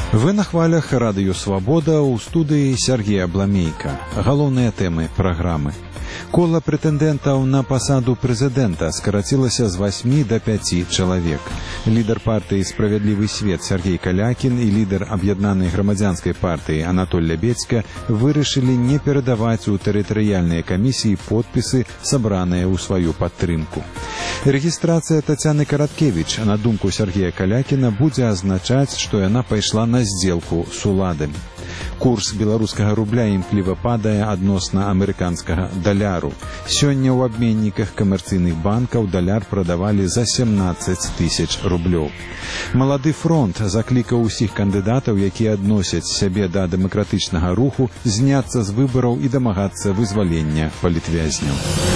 Вы на хвалях Радыё Свабода, у студыі Сергей Абламейка. Галоўныя тэмы праграмы. Кола прэтэндэнтаў на пасаду прэзідэнта скарацілася з 8 до 5 чалавек. Лідар партыі «Справядлівы свет» Сергей Калякін і лідар аб'яднанай грамадзянскай партыі Анатоль Лябедзька вырашылі не перадаваць у тэрытарыяльныя камісіі подпісы, сабраныя ў сваю падтрымку. Рэгістрацыя Тацяны Караткевіч, на думку Сергея Калякіна, будзе азначаць, што яна пайшла на здзелку з уладамі. Курс беларускага рубля імкліва падае адносна амерыканскага даляру. Сёння ў абменніках камерцыйных банкаў даляр прадавалі за 17 тысяч рублёў. Малады фронт заклікаў усіх кандыдатаў, якія адносяць сябе да дэмакратычнага руху, зняцца з выбараў і дамагацца вызвалення палітвязняў.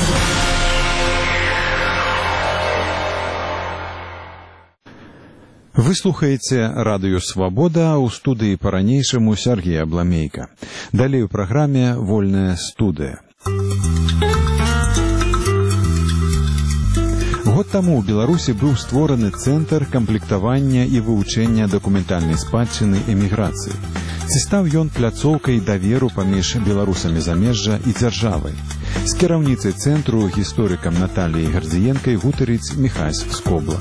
Вы слухаеце Радыё Свабода, у студыі па-ранейшаму Сергей Абламейка. Далей у праграме «Вольная студыя». Год таму ў Беларусі быў створаны Цэнтр камплектавання і вывучэння дакументальнай спадчыны эміграцыі. Ці стаў ён пляцоўкай даверу паміж беларусамі замежжа і дзяржавай? З кіраўніцай цэнтру, гісторыкам Наталіяй Гардзіенкай, гутарыць Міхась Скобла.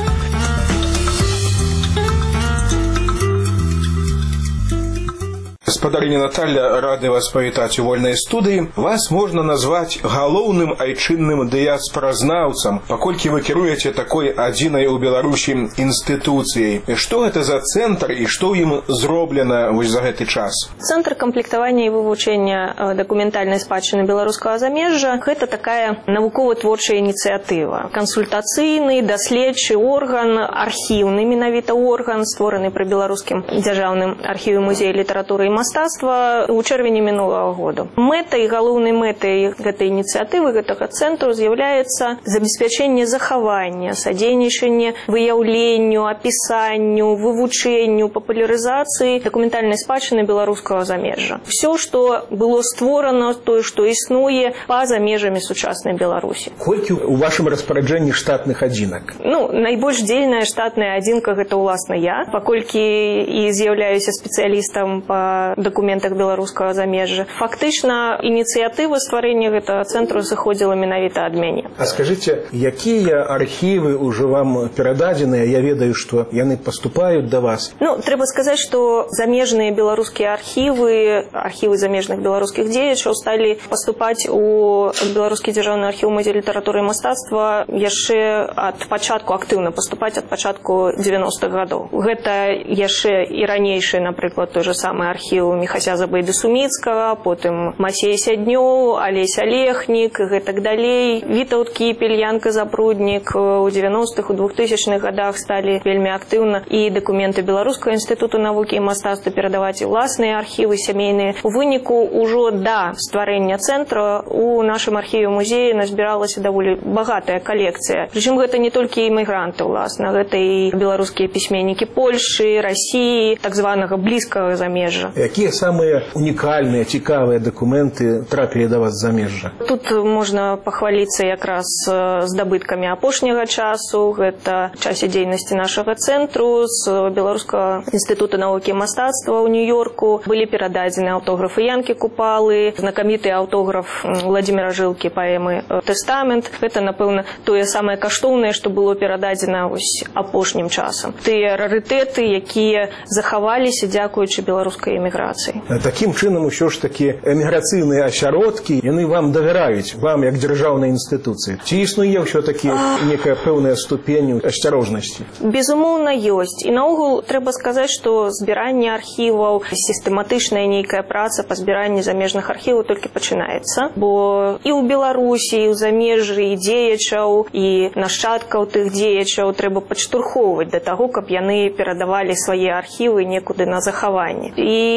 Гаспадарыня Наталья, рады вас павітаць у вольнай студыі. Вас можна назваць галоўным айчынным дыяспаразнаўцам, паколькі вы кіруеце такой адзінай у Беларусі інстытуцыяй. Што гэта за цэнтр і што ім зроблена вось за гэты час? Цэнтр камплектавання і вывучэння дакументальнай спадчыны беларускага замежжа – гэта такая навукова-творчая ініцыятыва. Кансультацыйны, даследчы орган, архіўны менавіта орган, створаны пры беларускім дзяржаўным архіве музея літаратуры і мастацтва ў чэрвені мінулага года. Мэтай, галоўнай мэтай гэтай ініцыятывы, гэтага цэнтру з'яўляецца забеспячэнне захавання, садзейнічанне выяўленню, апісанню, вывучэнню, папулярызацыі дакументальнай спадчыны беларускага замежжа. Усё, што было створана, тое, што існуе па-за межамі сучаснай Беларусі. Колькі ў вашым распараджэнні штатных адзінак? Найбольш дзейная штатная адзінка – гэта ўласна я, паколькі і з'яўляюся спецыялістам па дакументах беларускага замежжа. Фактычна, ініцыятыва стварэння гэтага цэнтру зыходзіла менавіта ад мяне. А скажыце, якія архівы ўжо вам перададзеныя? Я ведаю, што яны паступаюць да вас. Трэба сказаць, што замежныя беларускія архівы замежных беларускіх дзеячаў сталі паступаць у беларускі дзяржаўны архіў музея літаратуры і мастацтва яшчэ ад пачатку, актыўна паступаць ад пачатку 90-х гадоў. Гэта яшчэ і ранейшы, напрыклад, той же самы архіў Міхася Забайды-Суміцкага, потым Масей Сяднёў, Алесь Алехнік і гэтак далей. Вітаўт Кіпель, Янка Запруднік у 90-х, у 2000-х годах сталі вельмі актыўна і дакументы Беларускага інстытуту навукі і мастацтва перадаваць і ўласныя архівы сямейныя. У выніку ўжо да стварэння цэнтра у нашым архіве музеі назбіралася даволі багатая калекцыя. Прычым гэта не толькі імігранты, уласна, гэта і беларускія пісьменнікі Польшы, Расіі, так званага блізкага замежжа. Якія самыя унікальныя, цікавыя дакументы трапілі да вас з замежжа? Тут можна пахваліцца якраз здабыткамі апошняга часу. Гэта в часе дзейнасці нашага цэнтру з Беларускага інстытута навукі і мастацтва ў Нью-Йорку былі перададзены аўтографы Янкі Купалы, знакаміты аўтограф Владзіміра Жылкі паэмы «Тэстамент». Гэта, напэўна, тое самае каштоўнае, што было перададзена апошнім часам. Тыя рарытэты, якія захаваліся дзякуючы беларускай эміграцыі. Такім чынам, усё ж такі эміграцыйныя асяродкі, яны вам давяраюць, вам як дзяржаўнай інстытуцыі. Ці існуе ўсё-такі некая пэўная ступень асцярожнасці? Безумоўна, ёсць. І наогул трэба сказаць, што збіранне архіваў, сістэматычная нейкая праца па збіранні замежных архіваў толькі пачынаецца. Бо і ў Беларусі, і ў замежжы, і дзеячаў, і нашчадкаў тых дзеячаў трэба падштурхоўваць да таго, каб яны перадавалі свае архівы некуды на захаванне. І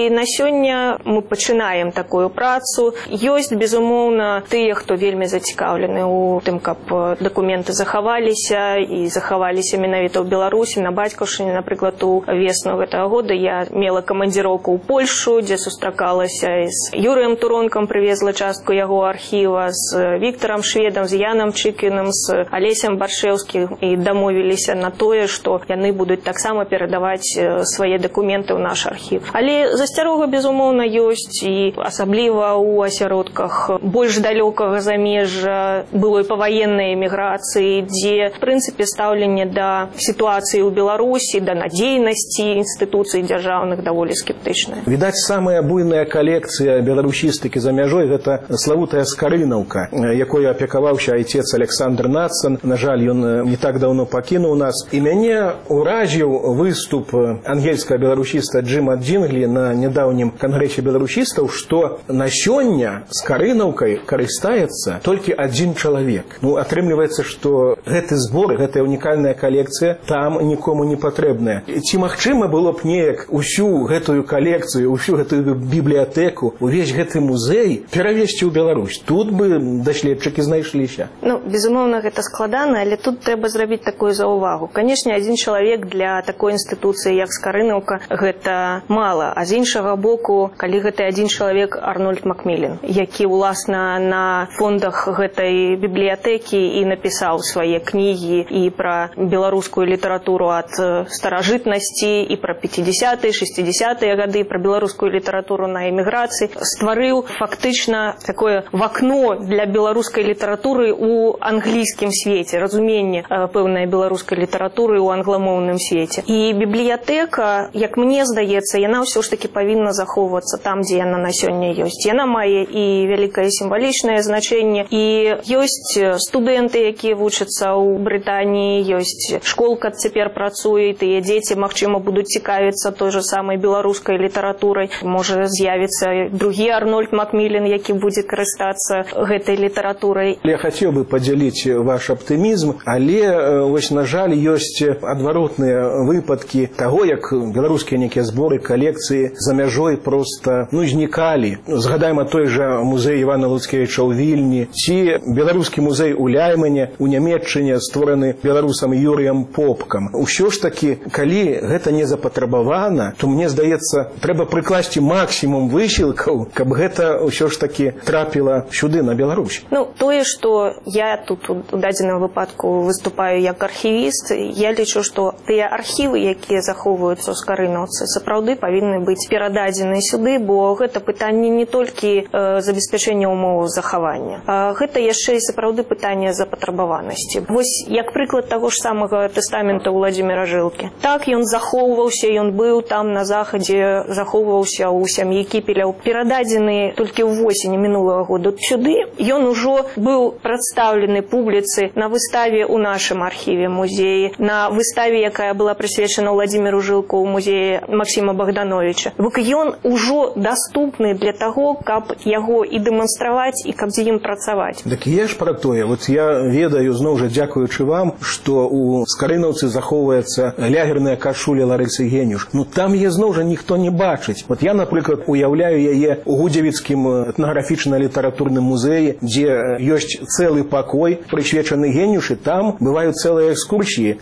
на сёння мы пачынаем такую працу. Ёсць, безумоўна, тыя, хто вельмі зацікаўлены ў тым, каб дакументы захаваліся і захаваліся менавіта ў Беларусі. На бацькаўшчыне, напрыклад, у весну гэтага года я мела камандзіроўку ў Польшу, дзе сустракалася з Юрыем Туронкам, прывезла частку яго архіва, з Віктарам Шведам, з Янам Чыкіным, з Алесем Баршэўскім, і дамовіліся на тое, што яны будуць таксама перадаваць свае дакументы ў наш архіў. Але засцярога, безумоўна, ёсць, і асабліва ў асяродках больш далёкага замежжа, былой паваеннай эміграцыі, дзе, в прынцыпе, стаўленне да сітуацыі ў Беларусі, да надзейнасці інстытуцый дзяржаўных даволі скептычнае. Відаць, самая буйная калекцыя беларусістыкі за мяжой – гэта славутая Скарынаўка, якой апекаваўся айцец Александр Нацан. На жаль, ён не так даўно пакінуў нас. І мяне уразіў выступ ангельскага беларусіста Джима Динглі на нядаўнім кангрэсе беларусістаў, што на сёння Скарынаўкай карыстаецца толькі адзін чалавек. Атрымліваецца, што гэты збор, гэтая унікальная калекцыя там нікому не патрэбная. Ці магчыма было б неяк усю гэтую калекцыю, усю гэтую бібліятэку, увесь гэты музей перавесці ў Беларусь? Тут бы даследчыкі знайшліся. Безумоўна, гэта складана, але тут трэба зрабіць такую заўвагу. Канешне, адзін чалавек для такой інстытуцыі, як Скарынаўка, гэта мала. А з іншага боку, калі гэты адзін чалавек Арнольд Макміллен, які, уласна, на фондах гэтай бібліятэкі і напісаў свае кнігі і пра беларускую літаратуру ад старажытнасці, і пра 50-е, 60-е гады, пра беларускую літаратуру на эміграцыі, стварыў фактычна такое вакно для беларускай літаратуры ў англійскім свеце, разуменне пэўнай беларускай літаратуры ў англамоўным свеце. І бібліятэка, як мне здаецца, яна ўсё ж таки павінна захоўвацца там, дзе яна на сёння ёсць. Яна мае і вялікае сімвалічнае значэнне, і ёсць студэнты, якія вучацца ў Брытаніі, ёсць школка цяпер працуе, і тыя дзеці, магчыма, будуць цікавіцца той же самай беларускай літаратурай. Можа з'явіцца другі Арнольд Макміллен, які будзе карыстацца гэтай літаратурай. Я хацеў бы падзяліць ваш аптымізм, але, вось, на жаль, ёсць адваротныя выпадкі таго, як беларускія некія зборы, калекцыі за мяжой проста, знікалі. Згадаем той жа музей Івана Луцкевіча ў Вільні, ці беларускі музей у Ляймане, у Нямецчыне, створаны беларусам Юрыем Попкам. Усё ж такі, калі гэта не запатрабавана, то, мне здаецца, трэба прыкласці максімум высілкаў, каб гэта ўсё ж такі трапіла сюды, на Беларусь. Тое, што я тут у дадзеным выпадку выступаю як архівіст, я лічу, што тыя архівы, якія захоўваюцца ў Скарынаўцы, сапраўды павінны быць перададзены сюды, бо гэта пытанне не толькі забеспячэння ўмоў захавання. Гэта яшчэ і сапраўды пытанне запатрабаванасці. Вось як прыклад таго ж самага тэстамента Уладзіміра Жылкі. Так, ён захоўваўся, ён быў там на захадзе, захоўваўся ў сям'і Кіпеляў. Перададзены толькі ў восені мінулага года сюды, ён ужо быў прадстаўлены публіцы на выставе ў нашым архіве музеі, на выставе, якая была прысвечана Уладзіміру Жылку ў музеі Максіма Богдановича. Ён ужо даступны для таго, каб яго і дэманстраваць, і каб з ім працаваць. Так я ж пра тое. Я ведаю, зноў жа, дзякуючы вам, што ў Скарынаўцы захоўваецца лягерная кашуля Ларысы Генюш. Там яе зноў жа ніхто не бачыць. Я, напрыклад, уяўляю яе ў Гудзевіцкім этнаграфічна-літаратурным музеі, дзе ёсць цэлы пакой, прысвечаны Генюшы, там бываюць цэлыя экскурсіі.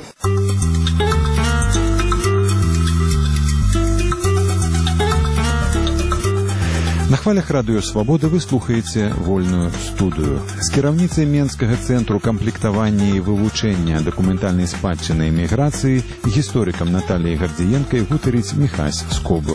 На хвалях радыё «Свабода» вы слухаеце вольную студыю. З кіраўніцай Менскага цэнтру камплектавання і вывучэння дакументальнай спадчыны эміграцыі, гісторыкам Наталіяй Гардзіенкай гутарыць Міхась Скобла.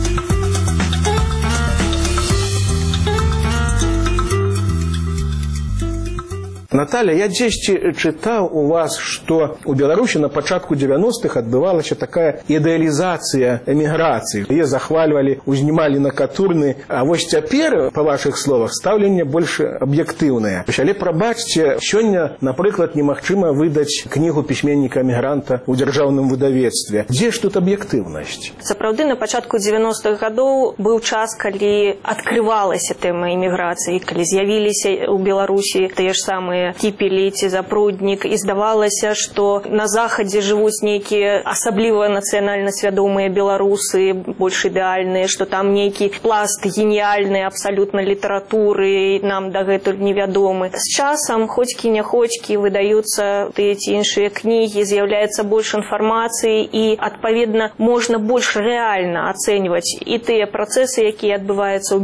Наталя, я дзесьці чытаў у вас, што ў Беларусі на пачатку 90-х адбывалася такая ідэалізацыя эміграцыі. Яе захвальвалі, узнімалі на катурны, а вось цяпер, па вашых словах, стаўленне больш аб'ектыўнае. Але, прабачце, сёння, напрыклад, немагчыма выдаць кнігу пісьменніка-эмігранта ў дзяржаўным выдавецтве. Дзе ж тут аб'ектыўнасць? Сапраўды, на пачатку 90-х гадоў быў час, калі адкрывалася тэма эміграцыі, калі з'явіліся ў Беларусі тыя ж самыя розныя кіпелі ці запруднік, і здавалася, што на захадзе жывуць нейкія асабліва нацыянальна свядомыя беларусы, больш ідэальныя, што там нейкі пласт геніяльнай абсалютна літаратуры нам дагэтуль невядомы. З часам хоцькі-няхоцькі выдаюцца тыя ці іншыя кнігі, з'яўляецца больш інфармацыі, і адпаведна можна больш рэальна ацэньваць і тыя працэсы, якія адбываліся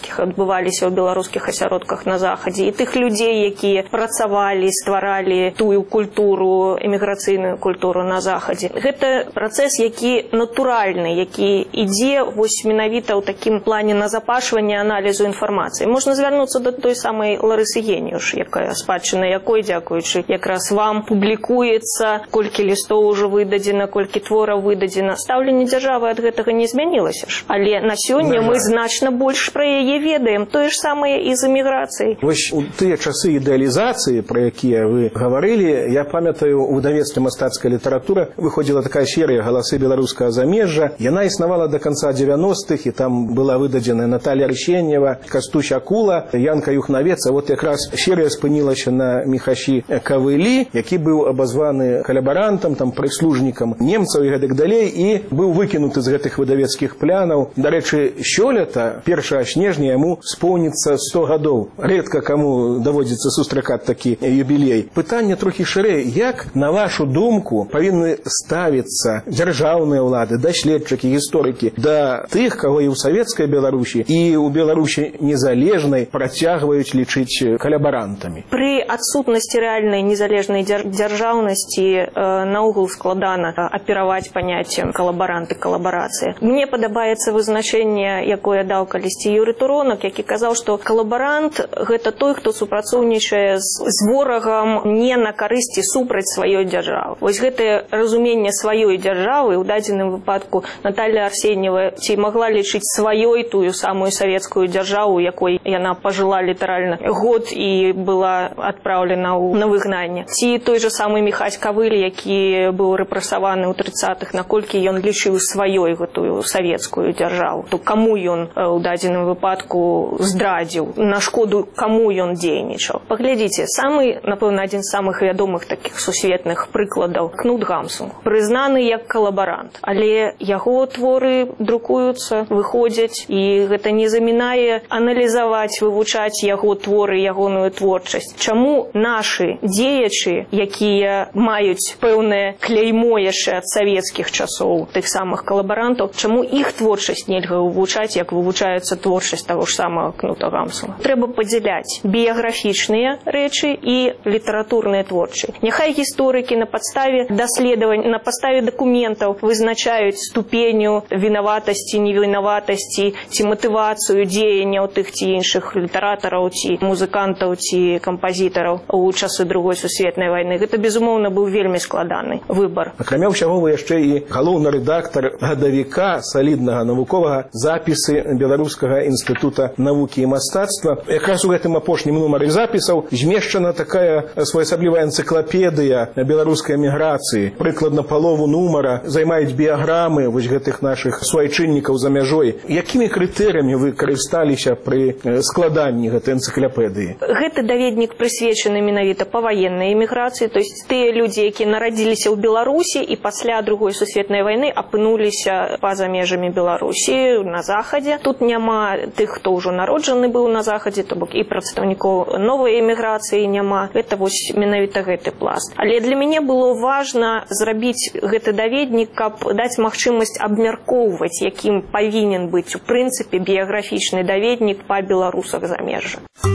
ў беларускіх асяродках на захадзе, і тых людзей, якія працавалі, стваралі тую культуру, эміграцыйную культуру на захадзе. Гэта працэс, які натуральны, які ідзе вось менавіта ў такім плане назапашвання аналізу інфармацыі. Можна звярнуцца да той самай Ларысы Геніюш, якая спадчына якой, дзякуючы якраз вам, публікуецца, колькі лістоў ужо выдадзена, колькі твораў выдадзена. Стаўленне дзяржавы ад гэтага не змянілася ж. Але на сёння мы значна больш пра яе ведаем. Тое ж самае і з эміграцыяй. Вось у тыя часы ідэалізацыі, пра якія вы гаварылі, я памятаю, у выдавецтве «Мастацкая літаратура» выходзіла такая серыя «Галасы беларускага замежжа». Яна існавала до конца 90-х, і там была выдадзена Наталья Рыщенева, Кастусь Акула, Янка Юхнавец. А вот якраз серыя спынілася на Міхаші Кавылі, які быў абазваны калабарантам, там прыслужнікам немцаў і гэтак далей, і быў выкінуты з гэтых выдавецкіх плянаў. Дарэчы, сёлета, 1 снежня, яму споўніцца 100 гадоў. Редка каму даводзіцца сустракаць такі юбілей. Пытанне трохі шырэй. Як, на вашу думку, павінны ставіцца дзяржаўныя ўлады, даследчыкі, гісторыкі да тых, каго і ў савецкай Беларусі, і ў Беларусі незалежнай працягваюць лічыць калабарантамі? Пры адсутнасці рэальнай незалежнай дзяржаўнасці наогул складана апераваць паняццем калабарант і калабарацыя. Мне падабаецца вызначэнне, якое даў калісьці Юрый Туронак, які казаў, што калабарант – гэта той, хто супрацоўнічае з ворагам не на карысці супраць сваёй дзяржавы. Вось гэтае разуменне сваёй дзяржавы, у дадзеным выпадку Наталья Арсеньева, ці магла лічыць сваёй тую самую савецкую дзяржаву, якой яна пажыла літаральна год і была адпраўлена на выгнанне. Ці той же самы Міхась Кавыль, які быў рэпрэсаваны ў 30-х, наколькі ён лічыў сваёй гэтую савецкую дзяржаву, то каму ён у дадзеным выпадку здрадзіў, на шкоду каму ён дзейнічаў. Паглядзіце, напэўна, адзін з самых вядомых такіх сусветных прыкладаў — Кнут Гамсунг, прызнаны як калабарант, але яго творы друкуюцца, выходзяць, і гэта не замінае аналізаваць, вывучаць яго творы, ягоную творчасць. Чаму нашы дзеячы, якія маюць пэўнае кляймо яшчэ ад савецкіх часоў, тых самых калабарантаў, чаму іх творчасць нельга вывучаць, як вывучаецца творчасць таго ж самага Кнута Гамсунга? Трэба падзяляць біяграфічныя рэчы і літаратурныя творчыя. Няхай гісторыкі на падставе даследавань, на падставе дакументаў вызначаюць ступеню вінаватасці, невінаватасці ці матывацыю дзеянняў тых ці іншых літаратараў, ці музыкантаў, ці кампазітараў у часы Другой сусветнай вайны. Гэта, безумоўна, быў вельмі складаны выбар. Акрамя ўсяго, вы яшчэ і галоўны рэдактар гадавіка саліднага навуковага запісы Беларускага інстытута навукі і мастацтва. Якраз у гэтым апошнім нумары запісаў змешчана такая своеасаблівая энцыклапедыя беларускай эміграцыі. Прыкладна палову нумара займаюць біяграмы вось гэтых нашых суайчыннікаў за мяжой. Якімі крытэрыямі вы карысталіся пры складанні гэтай энцыклапедыі? Гэты даведнік прысвечаны менавіта паваеннай эміграцыі, то есть тыя людзі, якія нарадзіліся ў Беларусі і пасля Другой сусветнай вайны апынуліся па-за межамі Беларусі, на захадзе. Тут няма тых, хто ўжо народжаны быў на захадзе, то бок і прадстаўнікоў новай эміграцыі няма. Гэта вось менавіта гэты пласт. Але для мяне было важна зрабіць гэты даведнік, каб даць магчымасць абмяркоўваць, якім павінен быць у прынцыпе біяграфічны даведнік па беларусах замежжа.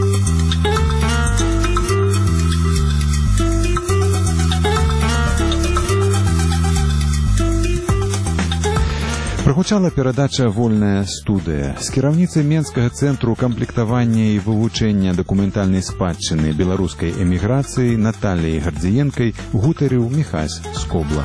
Прагучала перадача «Вольная студыя». З кіраўніцай Менскага цэнтру камплектавання і вывучэння дакументальнай спадчыны беларускай эміграцыі Натальяй Гардзіенкай гутарыў Міхась Скобла.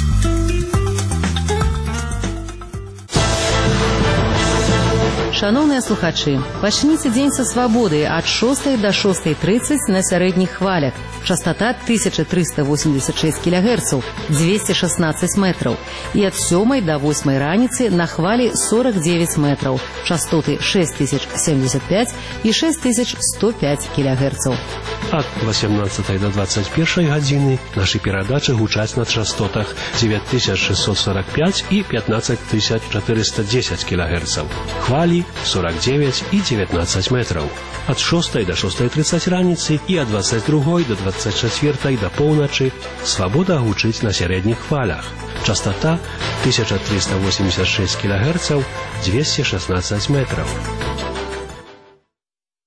Шановныя дня, слухачы. Пачніце дзень са свабоды ад 6 до 6:30 на сярэдніх хвалях. Частота 1386 кГц, 216 метров. И от 7 до 8 раницы на хвали 49 метров. Частоты 6075 и 6105 кГц. От 18 до 21 годины наши передачи гучаць на частотах 9645 и 15410 кГц. Хвали 49 и 19 метров. От 6 до 6:30 раницы и от 22 до 24 до полночи свобода гучыць на сярэдніх хвалях. Частота 1386 кГц, 216 метров.